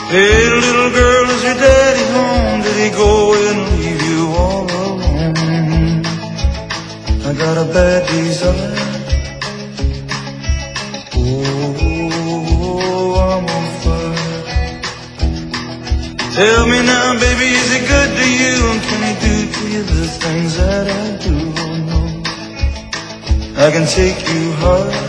Hey, little girl, is your daddy home? Did he go away and leave you all alone? I got a bad desire. Oh, I'm on fire. Tell me now, baby, is he good to you? And can he do to you the things that I do? Oh, no, I can take you high.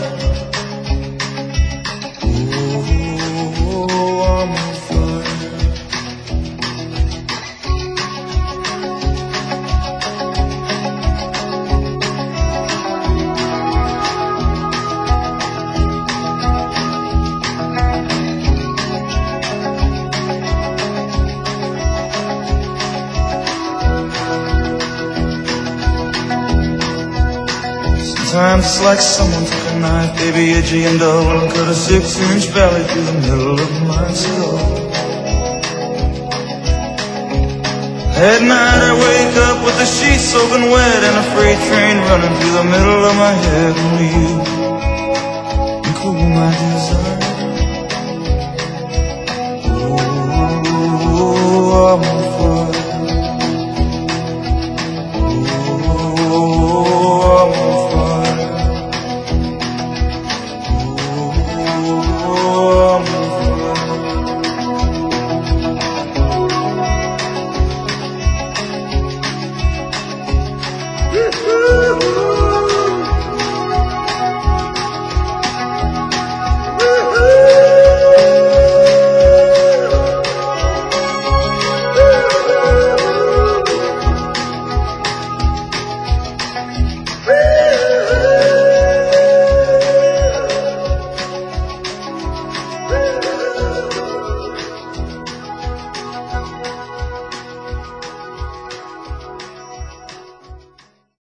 Sometimes it's like someone took a knife, baby, edgy and dull, and cut a 6-inch valley through the middle of my skull. At night I wake up with the sheets soaking wet and a freight train running through the middle of my head. Only you can cool my desire. Oh, I'm on fire.